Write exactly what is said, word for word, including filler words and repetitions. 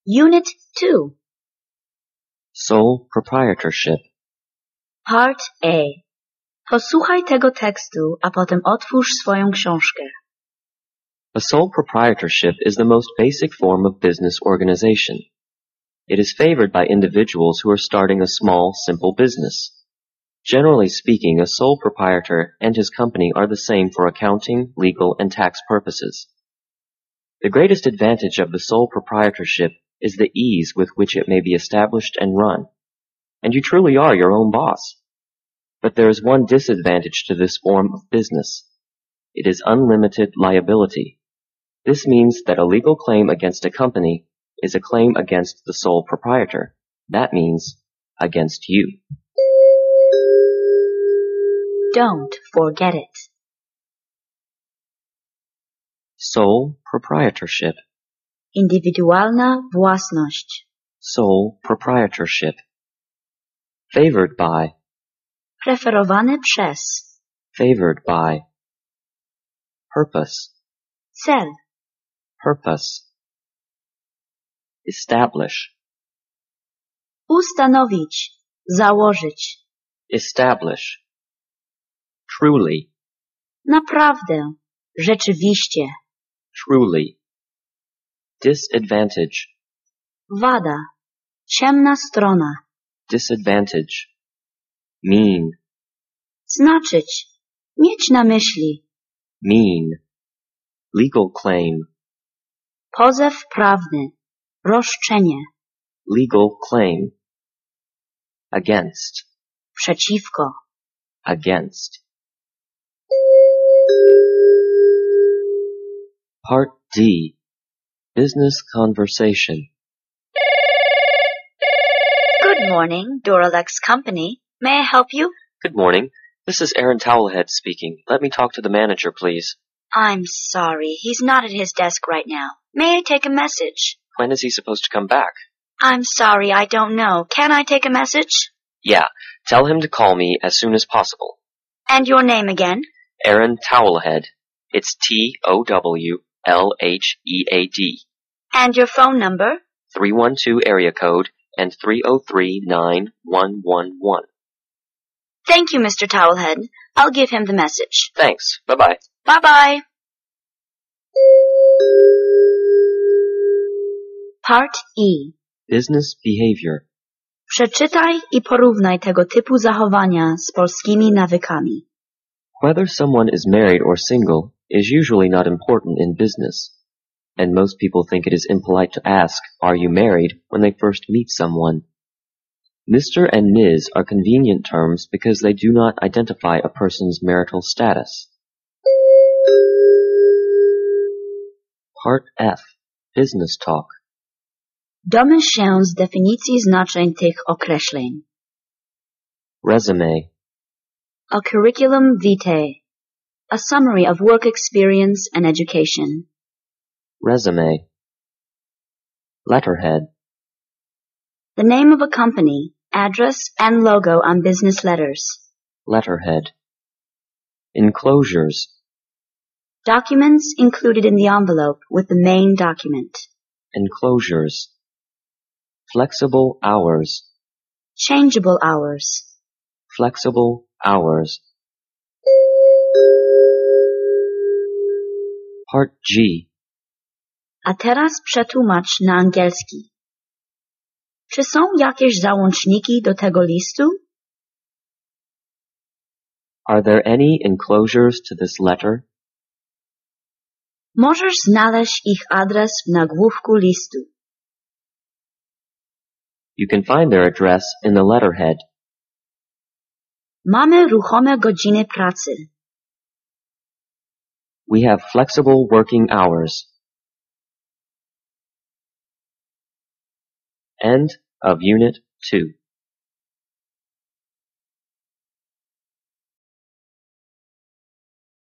Unit two. Sole proprietorship. Part A. Posłuchaj tego tekstu, a potem otwórz swoją książkę. A sole proprietorship is the most basic form of business organization. It is favored by individuals who are starting a small, simple business. Generally speaking, a sole proprietor and his company are the same for accounting, legal, and tax purposes. The greatest advantage of the sole proprietorship is the ease with which it may be established and run. And you truly are your own boss. But there is one disadvantage to this form of business. It is unlimited liability. This means that a legal claim against a company is a claim against the sole proprietor. That means against you. Don't forget it. Sole proprietorship. Indywidualna własność. Sole proprietorship. Favored by. Preferowany przez. Favored by. Purpose. Cel. Purpose. Establish. Ustanowić. Założyć. Establish. Truly. Naprawdę. Rzeczywiście. Truly. Disadvantage. Wada. Ciemna strona. Disadvantage. Mean. Znaczyć. Mieć na myśli. Mean. Legal claim. Pozew prawny. Roszczenie. Legal claim. Against. Przeciwko. Against. Part D. Business conversation. Good morning, Doralex Company. May I help you? Good morning. This is Aaron Towelhead speaking. Let me talk to the manager, please. I'm sorry. He's not at his desk right now. May I take a message? When is he supposed to come back? I'm sorry, I don't know. Can I take a message? Yeah. Tell him to call me as soon as possible. And your name again? Aaron Towelhead. It's T O W L H E A D. And your phone number? three one two area code and three oh three nine one one one. Thank you, Mister Towelhead. I'll give him the message. Thanks. Bye-bye. Bye-bye. Part E. Business behavior. Przeczytaj i porównaj tego typu zachowania z polskimi nawykami. Whether someone is married or single is usually not important in business, and most people think it is impolite to ask, "Are you married?" when they first meet someone. Mister and Miz are convenient terms because they do not identify a person's marital status. Part F. Business talk. Domyśl się z definicji znaczeń tych określeń. Resume. A curriculum vitae. A summary of work experience and education. Resume. Letterhead. The name of a company, address, and logo on business letters. Letterhead. Enclosures. Documents included in the envelope with the main document. Enclosures. Flexible hours. Changeable hours. Flexible hours. Part G. A teraz przetłumacz na angielski. Czy są jakieś załączniki do tego listu? Are there any enclosures to this letter? Możesz znaleźć ich adres w nagłówku listu. You can find their address in the letterhead. Mamy ruchome godziny pracy. We have flexible working hours. End of Unit two.